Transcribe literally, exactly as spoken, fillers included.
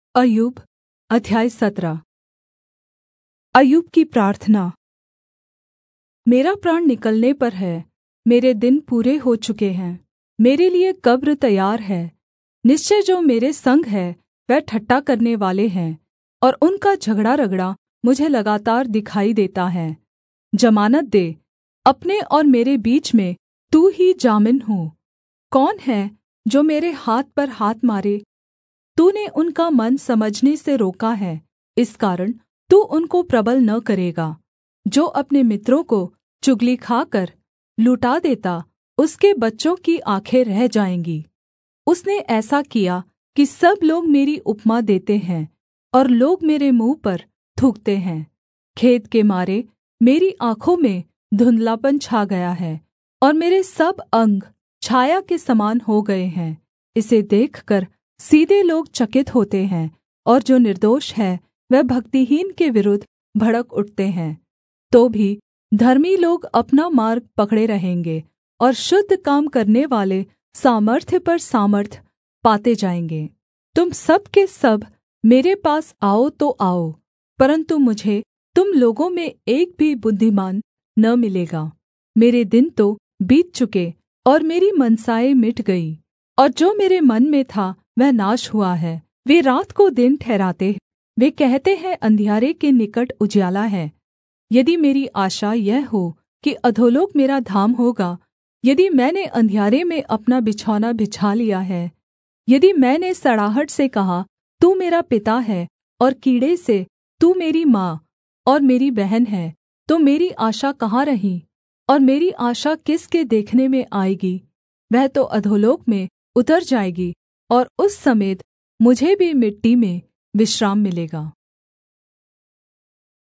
अय्यूब अध्याय सत्रह। अय्यूब की प्रार्थना। मेरा प्राण निकलने पर है, मेरे दिन पूरे हो चुके हैं, मेरे लिये कब्र तैयार है। निश्चय जो मेरे संग है वह ठट्ठा करनेवाले हैं, और उनका झगड़ा रगड़ा मुझे लगातार दिखाई देता है। जमानत दे, अपने और मेरे बीच में तू ही जामिन हो। कौन है जो मेरे हाथ पर हाथ मारे? तूने उनका मन समझने से रोका है, इस कारण तू उनको प्रबल न करेगा। जो अपने मित्रों को चुगली खाकर लुटा देता, उसके बच्चों की आँखें रह जाएँगी। उसने ऐसा किया कि सब लोग मेरी उपमा देते हैं, और लोग मेरे मुँह पर थूकते हैं। खेद के मारे मेरी आँखों में धुंधलापन छा गया है, और मेरे सब अंग छाया के समान हो गए हैं। इसे देखकर सीधे लोग चकित होते हैं, और जो निर्दोष है वह भक्तिहीन के विरुद्ध भड़क उठते हैं। तो भी धर्मी लोग अपना मार्ग पकड़े रहेंगे, और शुद्ध काम करनेवाले सामर्थ्य पर सामर्थ्य पाते जाएँगे। तुम सब के सब मेरे पास आओ तो आओ, परन्तु मुझे तुम लोगों में एक भी बुद्धिमान न मिलेगा। मेरे दिन तो बीत चुके, और मेरी मनसाएँ मिट गई, और जो मेरे मन में था वह नाश हुआ है। वे रात को दिन ठहराते, वे कहते हैं अंधियारे के निकट उजियाला है। यदि मेरी आशा यह हो कि अधोलोक मेरा धाम होगा, यदि मैंने अंधियारे में अपना बिछौना बिछा लिया है, यदि मैंने सड़ाहट से कहा तू मेरा पिता है, और कीड़े से तू मेरी माँ और मेरी बहन है, तो मेरी आशा कहाँ रही, और मेरी आशा किसके देखने में आएगी? वह तो अधोलोक में उतर जाएगी, और उस समेत मुझे भी मिट्टी में विश्राम मिलेगा।